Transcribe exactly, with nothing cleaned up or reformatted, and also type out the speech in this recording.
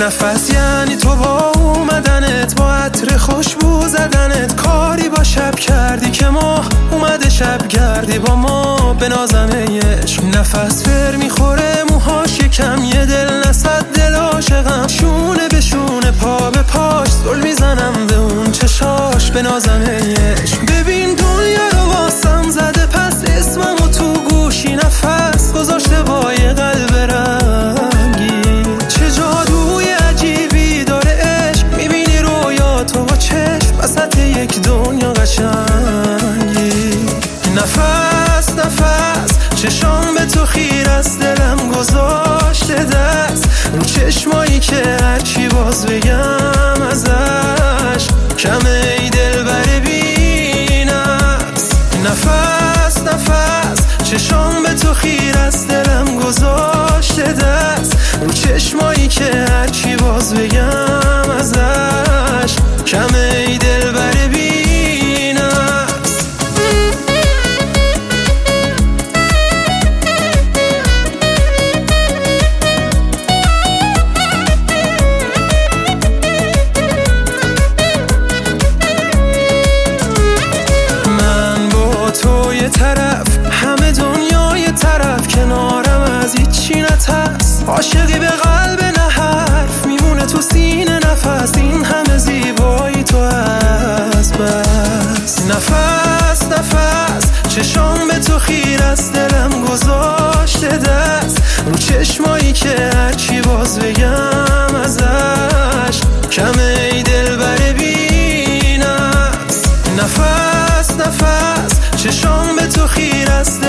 نفس یعنی تو با اومدنت، با عطر خوشبو زدنت، کاری با شب کردی که ماه اومده شب گردی با ما به نازنه عشق. نفس فر میخوره موهاش یکم، یه دل نصد دل عاشقم، شونه به شونه پا به پاش زل میزنم به اون چشاش به نازنه عشق. ببین دنیا رو واسم زده پس اسممو تو گوشی نفس گذاشته با یه قلب رنگی. چه جادوی عجیبی داره عشق، میبینی رویاتو با چشم وسط یک دنیا قشنگی. نفس نفس چشام به تو خیر است، دلم گذاشته دست رو چشمایی که هرچی باز بگم ازش کمه ای دل بره بینست. نفس نفس چشام به تو خیر است، دلم گذاشته دست رو چشمایی که هرچی باز بگم ازش کمه ای دل بره بینست. طرف همه دنیای طرف، کنارم از هیچی نترس، عاشقی به قلب نه حرف، میمونه تو سینه نفس، این همه زیبایی تو هست بس. نفس نفس چشام به تو خیر است، دلم گذاشته دست رو چشمایی که هرچی باز بگم ازش کمه ای دل بره بینست. نفس نفس چشام به تو خیر است،